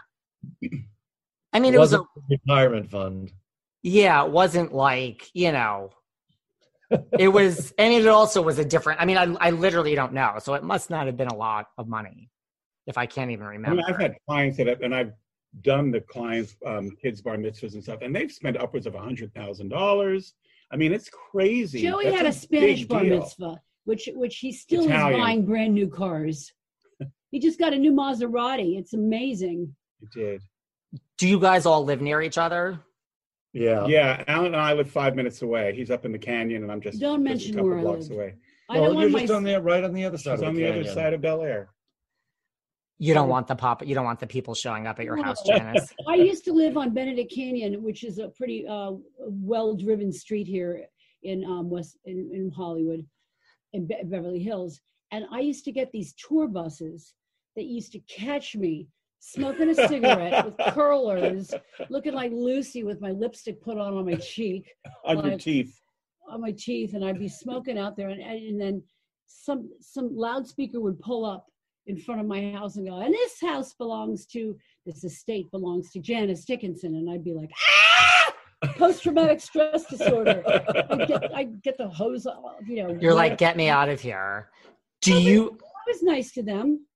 I mean, it was a Wasn't a retirement fund. yeah. It wasn't like, you know. It was, and it also was a different. I mean, I I literally don't know, so it must not have been a lot of money, if I can't even I remember. mean, I've had clients that have, and I've done the clients' um, kids' bar mitzvahs and stuff, and they've spent upwards of a hundred thousand dollars. I mean, it's crazy. Joey That's had a Spanish big bar deal. mitzvah, which which he still Italian. is buying brand new cars. He just got a new Maserati. It's amazing. It did. Do you guys all live near each other? Yeah. Yeah, Alan and I live five minutes away. He's up in the canyon, and I'm just, Don't just mention a couple where I blocks live. away. I Well, don't you're want just my on the right on the other side She's of on the the canyon. other side of Bel Air. You don't want the pop. You don't want the people showing up at your house, No. Janice. I used to live on Benedict Canyon, which is a pretty uh, well-driven street here in um, West in, in Hollywood, in Be- Beverly Hills. And I used to get these tour buses that used to catch me smoking a cigarette with curlers, looking like Lucy with my lipstick put on on my cheek, On your Like- teeth. on my teeth, and I'd be smoking out there, and, and then some some loudspeaker would pull up in front of my house and go, and this house belongs to, this estate belongs to Janice Dickinson. And I'd be like, ah, post-traumatic stress disorder. I'd get, I'd get the hose, you know. You're like, wet. get me out of here. Do Well, you? I was nice to them.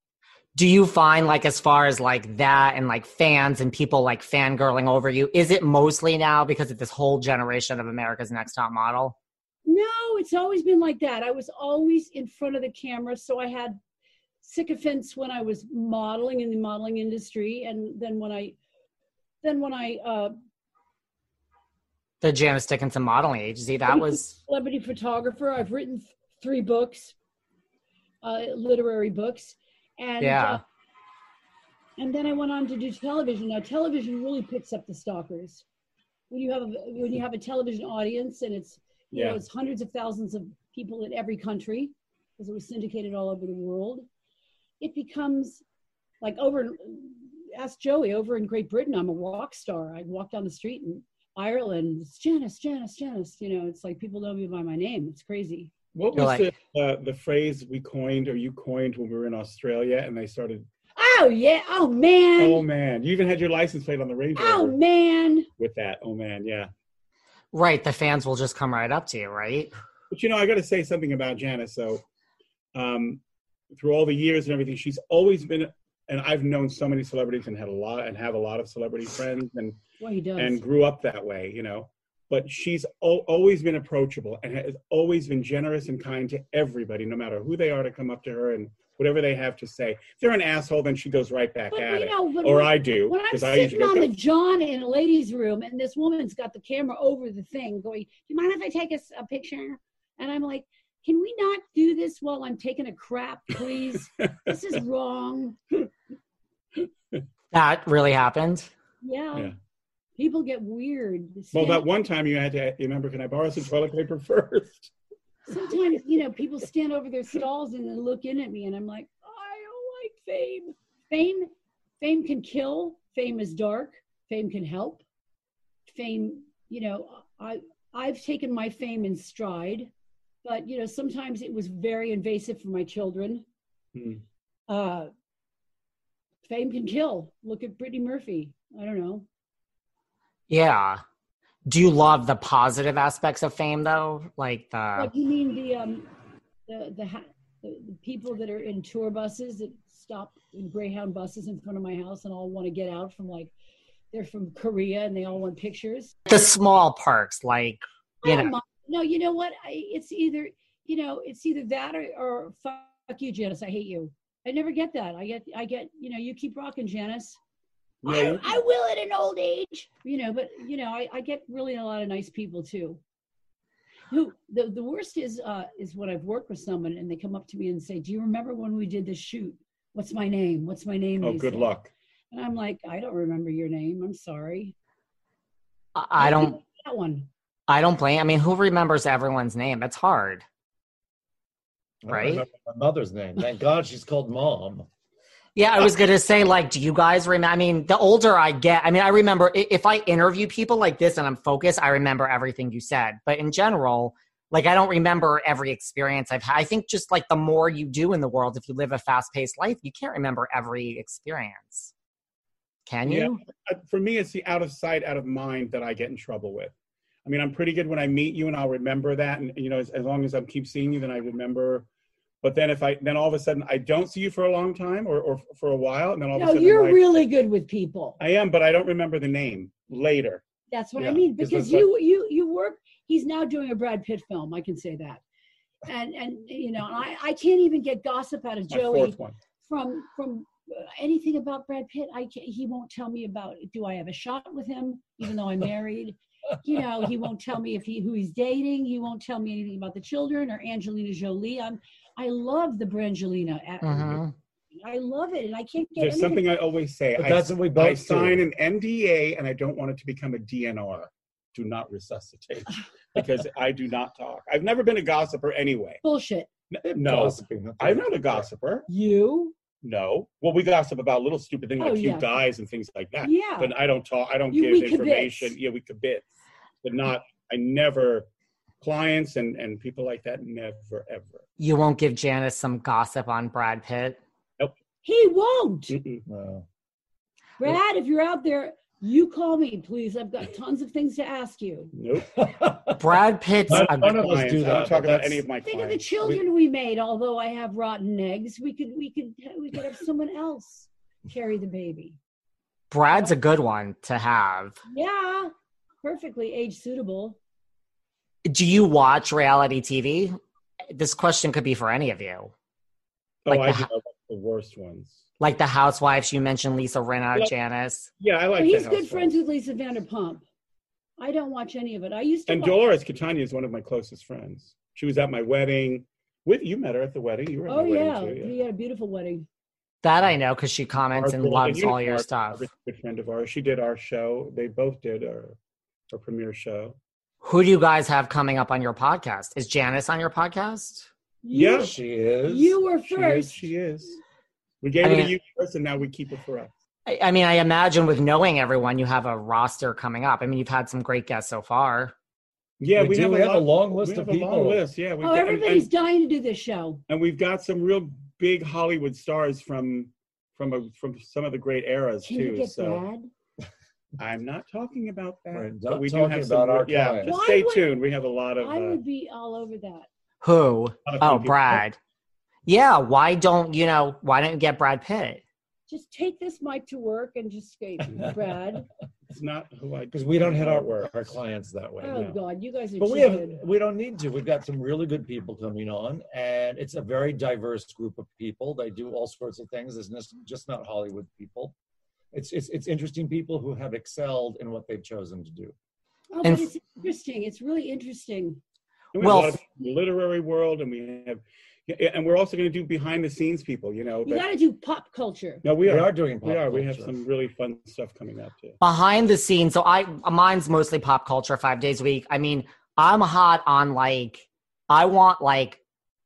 Do you find like as far as like that and like fans and people like fangirling over you, is it mostly now because of this whole generation of America's Next Top Model? No, it's always been like that. I was always in front of the camera. So I had sycophants when I was modeling in the modeling industry. And then when I, then when I, uh, the Janice Dickinson Modeling Agency, that was celebrity photographer. I've written th- three books, uh, literary books. And, yeah. uh, and then I went on to do television. Now, television really picks up the stalkers. When you have a, when you have a television audience, and it's you yeah. know it's hundreds of thousands of people in every country, because it was syndicated all over the world, it becomes like over. Ask Joey, over in Great Britain, I'm a rock star. I walk down the street in Ireland, it's Janice, Janice, Janice. You know, it's like people know me by my name. It's crazy. What You're was like, the uh, the phrase we coined or you coined when we were in Australia and they started? Oh yeah! Oh man! Oh man! You even had your license plate on the Range Rover. Oh man! With that, oh man, yeah. right, the fans will just come right up to you, right? But you know, I got to say something about Janice. So, um, through all the years and everything, she's always been. And I've known so many celebrities and had a lot and have a lot of celebrity friends and Well, he does. and grew up that way, you know. But she's o- always been approachable and has always been generous and kind to everybody, no matter who they are, to come up to her and whatever they have to say. If they're an asshole, then she goes right back But at you it. know, but Or when- I do. When I'm 'cause I sitting usually on go, the John in a ladies' room and this woman's got the camera over the thing going, do you mind if I take a, s- a picture? And I'm like, can we not do this while I'm taking a crap, please? This is wrong. That really happened. Yeah. Yeah. People get weird. Well, Stand- that one time you had to, you remember, can I borrow some toilet paper first? Sometimes, you know, people stand over their stalls and then look in at me and I'm like, I don't like fame. Fame, fame can kill. Fame is dark. Fame can help. Fame, you know, I, I've taken my fame in stride, but, you know, sometimes it was very invasive for my children. Hmm. Uh, fame can kill. Look at Brittany Murphy. I don't know. Yeah. Do you love the positive aspects of fame though? Like the What you mean the um the the, ha- the the people that are in tour buses that stop in Greyhound buses in front of my house and all want to get out from, like, they're from Korea and they all want pictures. the small perks, like, you I know. don't mind. No, you know what? I, it's either you know it's either that or, or fuck you, Janice. I hate you. I never get that. I get I get you know you keep rocking, Janice. Yeah, I, you- I will at an old age, you know, but you know, I, I get really a lot of nice people too. Who the, the worst is uh is when I've worked with someone and they come up to me and say, do you remember when we did this shoot? What's my name? What's my name? Oh, They good say. luck. And I'm like, I don't remember your name. I'm sorry. I I don't That one. I don't blame I mean, who remembers everyone's name? That's hard. I don't Right? remember my mother's name. Thank God she's called Mom. Yeah, I was going to say, like, do you guys remember? I mean, the older I get, I mean, I remember i- if I interview people like this and I'm focused, I remember everything you said. But in general, like, I don't remember every experience I've had. I think just like the more you do in the world, if you live a fast paced life, you can't remember every experience. Can you? Uh, For me, it's the out of sight, out of mind that I get in trouble with. I mean, I'm pretty good when I meet you and I'll remember that. And, you know, as, as long as I keep seeing you, then I remember. But then if I, then all of a sudden I don't see you for a long time or, or for a while. And then all of a No, sudden you're I'm like, really good with people. I am, but I don't remember the name later. That's what Yeah, I mean. 'cause Because it's like- you you you work. He's now doing a Brad Pitt film. I can say that. And and you know, I I can't even get gossip out of My Joey fourth one. from from uh, anything about Brad Pitt. I can't, he won't tell me about. Do I have a shot with him, even though I'm married? You know, he won't tell me if he who he's dating. He won't tell me anything about the children or Angelina Jolie. I'm I love the Brangelina. act- Mhm. I love it, and I can't get There's anything. something I always say. But I, that's what we both I do. sign an N D A and I don't want it to become a D N R. Do not resuscitate because I do not talk. I've never been a gossiper anyway. Bullshit. N- No, Gossiping. I'm not a gossiper. You? No. Well, we gossip about little stupid things Oh, like cute yeah. guys and things like that. Yeah. But I don't talk. I don't You- give we kibitz. information. Yeah, we commit, but not. I never. Clients and and people like that. Never ever. You won't give Janice some gossip on Brad Pitt? He won't. Mm-mm. No. Brad, if you're out there, You call me, please. I've got tons of things to ask you. Nope. Brad Pitt's None- a none of us Clients. do I that. don't talk but about that's- any of my Think of the clients. children we made. Although I have rotten eggs, we could we could we could have someone else carry the baby. Brad's a good one to have. Yeah, perfectly age suitable. Do you watch reality T V? This question could be for any of you. Oh, Like I the do ho- know the worst ones. Like the Housewives, you mentioned Lisa Rinna, Yeah. Janice. Yeah, I like Well, he's the good Housewives. friends with Lisa Vanderpump. I don't watch any of it. I used to. And watch- Dolores Catania is one of my closest friends. She was at my wedding. With you met her at the wedding. You were at Oh my yeah, wedding too. he had a beautiful wedding. That I know because she comments and Margaret- loves you know all your Margaret, stuff. Margaret's a good friend of ours. She did our show. They both did our, our premiere show. Who do you guys have coming up on your podcast? Is Janice on your podcast? You, Yeah. She is. you were She is. first. She is. We gave I it mean- to you first, and now we keep it for us. I, I mean, I imagine with knowing everyone, you have a roster coming up. I mean, you've had some great guests so far. Yeah, We we, do. have, We a, have lot, a long list we of have a long people. list. Yeah, we've Oh, got- and- everybody's and, dying to do this show. and we've got some real big Hollywood stars from from a, from some of the great eras Can too. you get so Brad? I'm not talking about that. We're but not we do talking have some. about our yeah, clients. just Why stay would- tuned. We have a lot of. I Uh, would be all over that. Who? of Oh, people. Brad. Yeah. Why don't you know? Why don't you get Brad Pitt? Just take this mic to work and just skate, Brad. it's not who I. Because we don't hit our work, our clients that way. Oh no. God, you guys are. But we have stupid. we don't need to. We've got some really good people coming on, and it's a very diverse group of people. They do all sorts of things. It's just, just not Hollywood people. It's it's it's interesting people who have excelled in what they've chosen to do. Oh, And but it's interesting. It's really interesting. And we Well, have a lot of people in the literary world, and we have, yeah, and we're also going to do behind the scenes people. You know, You that- got to do pop culture. no, we, We are. are doing We pop are. We have culture. some really fun stuff coming up too. Behind the scenes. So I, mine's mostly pop culture, five days a week. I mean, I'm hot on like, I want like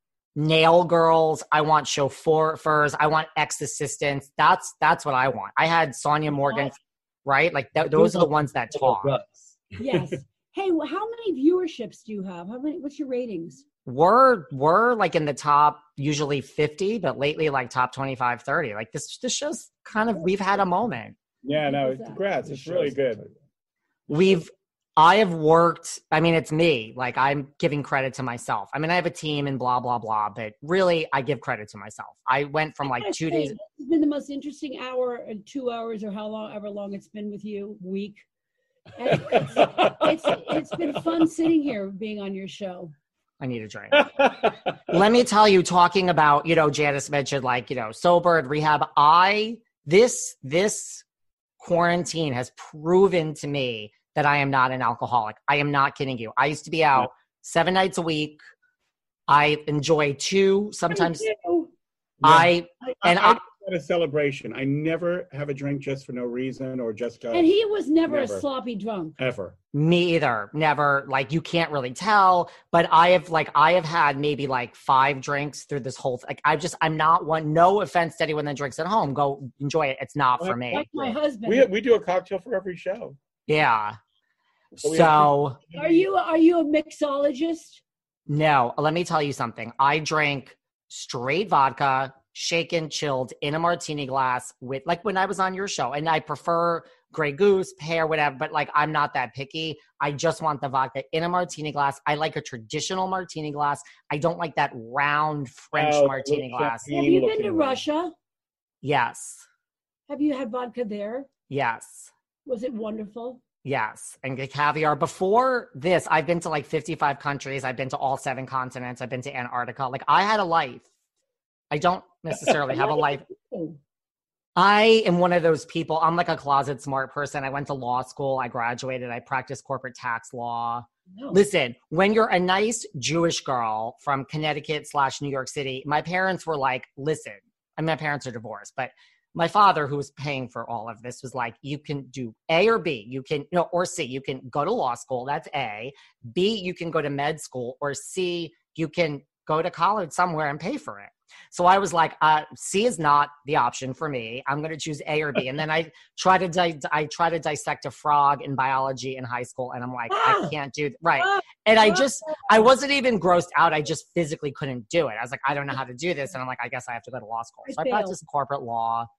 nail girls. I want chauffeurs. I want ex assistants. That's that's what I want. I had Sonia Morgan, right? Like th- those are the ones that talk. Guts. Yes. Hey, well, how many viewerships do you have? How many? What's your ratings? We're we're like in the top usually fifty, but lately like top twenty-five, thirty. Like this this show's kind of we've had a moment. Yeah, no, What's that? congrats. It's really good. We've I have worked, I mean it's me. Like I'm giving credit to myself. I mean I have a team and blah blah blah, but really I give credit to myself. I went from like I gotta two say, days This has been the most interesting hour and two hours or how long, ever long it's been with you, week. And it's, it's it's been fun sitting here being on your show. I need a drink. Let me tell you, talking about, you know, Janice mentioned like, you know, sober and rehab. I, this, this quarantine has proven to me that I am not an alcoholic. I am not kidding you. I used to be out seven nights a week. I enjoy two, sometimes Me too. I, I, and I, I, at a celebration, I never have a drink just for no reason or just go. And he was never, Never. a sloppy drunk. ever. me either, never, like you can't really tell, but I have like, I have had maybe like five drinks through this whole, like I've just, I'm not one, no offense to anyone that drinks at home, go enjoy it. It's not for me. Like my husband. We we do a cocktail for every show. Yeah. So we So Are you are you a mixologist? no, let me tell you something. I drink straight vodka, shaken, chilled in a martini glass with like when I was on your show, and I prefer Grey Goose, pear, whatever, but like I'm not that picky. I just want the vodka in a martini glass. I like a traditional martini glass. I don't like that round French Oh, martini little glass. champagne. Have you been looking to one. Russia? Yes. Have you had vodka there? Yes. Was it wonderful? Yes, and get caviar. Before this, I've been to like fifty-five countries. I've been to all seven continents. I've been to Antarctica. Like I had a life. I don't necessarily have a life. Oh, I am one of those people. I'm like a closet smart person. I went to law school. I graduated. I practiced corporate tax law. no. Listen, when you're a nice Jewish girl from Connecticut slash New York City, my parents were like, listen, and my parents are divorced, but my father, who was paying for all of this, was like, you can do A or B, you can, no, or C, you can go to law school. That's A. B, you can go to med school, or C, you can go to college somewhere and pay for it. So I was like, uh, C is not the option for me. I'm going to choose A or B. And then I try to di- I try to dissect a frog in biology in high school, and I'm like, I can't do th- right. And I just, I wasn't even grossed out. I just physically couldn't do it. I was like, I don't know how to do this. And I'm like, I guess I have to go to law school. I So I failed. practiced corporate law.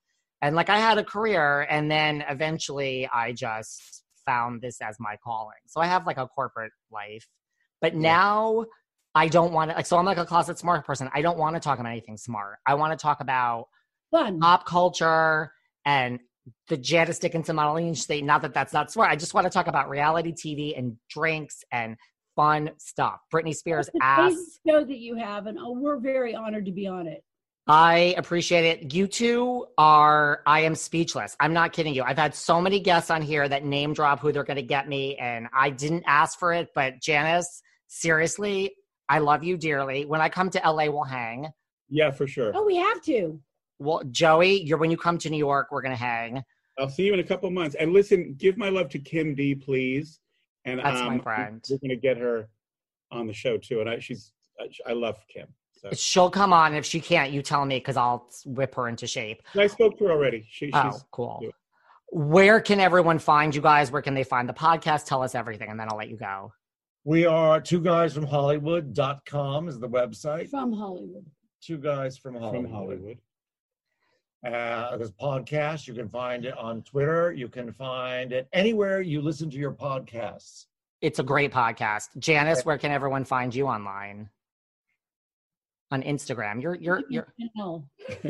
And like I had a career, and then eventually I just found this as my calling. So I have like a corporate life, but yeah. now I don't want to, like, so I'm like a closet smart person. I don't want to talk about anything smart. I want to talk about fun, pop culture and the Janice Dickinson modeling state. Not that that's not smart. I just want to talk about reality T V and drinks and fun stuff. Britney Spears ass show that you have, and oh, we're very honored to be on it. I appreciate it. You two are, I am speechless. I'm not kidding you. I've had so many guests on here that name drop who they're going to get me, and I didn't ask for it, but Janice, seriously, I love you dearly. When I come to L A, we'll hang. Yeah, for sure. Oh, we have to. Well, Joey, you're when you come to New York, we're going to hang. I'll see you in a couple of months. And listen, give my love to Kim D, please. And that's um, my friend. We're going to get her on the show too. And I, she's, I love Kim. So. She'll come on. If she can't, you tell me, because I'll whip her into shape. I spoke to her already. She, oh, she's cool. Good. Where can everyone find you guys? Where can they find the podcast? Tell us everything, and then I'll let you go. We are two guys from Hollywood dot com is the website. From Hollywood. Two guys from Hollywood. From Hollywood. Uh, this podcast, you can find it on Twitter. You can find it anywhere you listen to your podcasts. It's a great podcast. Janice, where can everyone find you online? On Instagram. You're, you're, you're. No,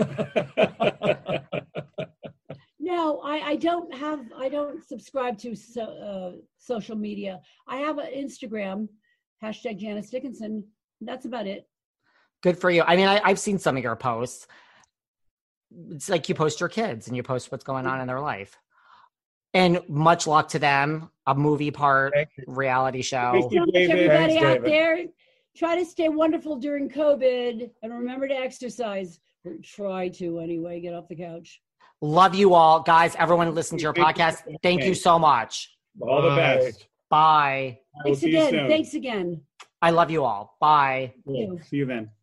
no I, I don't have, I don't subscribe to so, uh, social media. I have an Instagram, hashtag Janice Dickinson. That's about it. Good for you. I mean, I, I've seen some of your posts. It's like you post your kids and you post what's going on in their life. And much luck to them. A movie part, reality show. Thank you, David. Everybody Thanks, out David. there, try to stay wonderful during COVID and remember to exercise. Or try to anyway, get off the couch. Love you all. Guys, everyone listen to your Thank podcast. you. Thank you so much. All the best. Bye. Thanks We'll again. Thanks again. I love you all. Bye. Cool. See you then.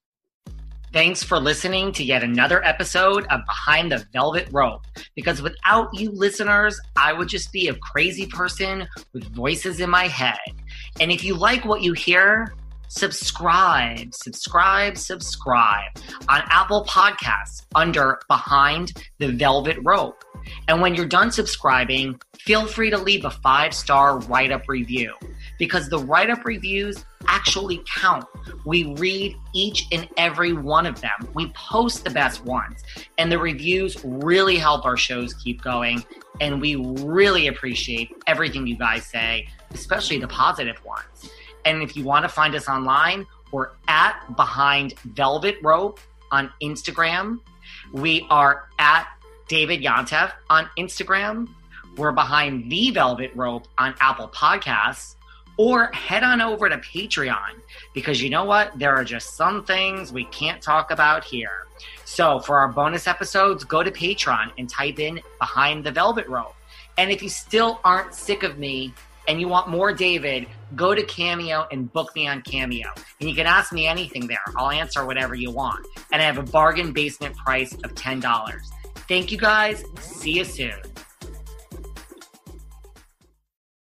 Thanks for listening to yet another episode of Behind the Velvet Rope. Because without you listeners, I would just be a crazy person with voices in my head. And if you like what you hear, subscribe, subscribe, subscribe on Apple Podcasts under Behind the Velvet Rope. And when you're done subscribing, feel free to leave a five-star write-up review, because the write-up reviews actually count. We read each and every one of them. We post the best ones, and the reviews really help our shows keep going, and we really appreciate everything you guys say, especially the positive ones. And if you want to find us online, we're at Behind Velvet Rope on Instagram. We are at David Yontef on Instagram. We're Behind the Velvet Rope on Apple Podcasts. Or head on over to Patreon, because you know what? There are just some things we can't talk about here. So for our bonus episodes, go to Patreon and type in Behind the Velvet Rope. And if you still aren't sick of me and you want more David, go to Cameo and book me on Cameo. And you can ask me anything there. I'll answer whatever you want. And I have a bargain basement price of ten dollars. Thank you guys. See you soon.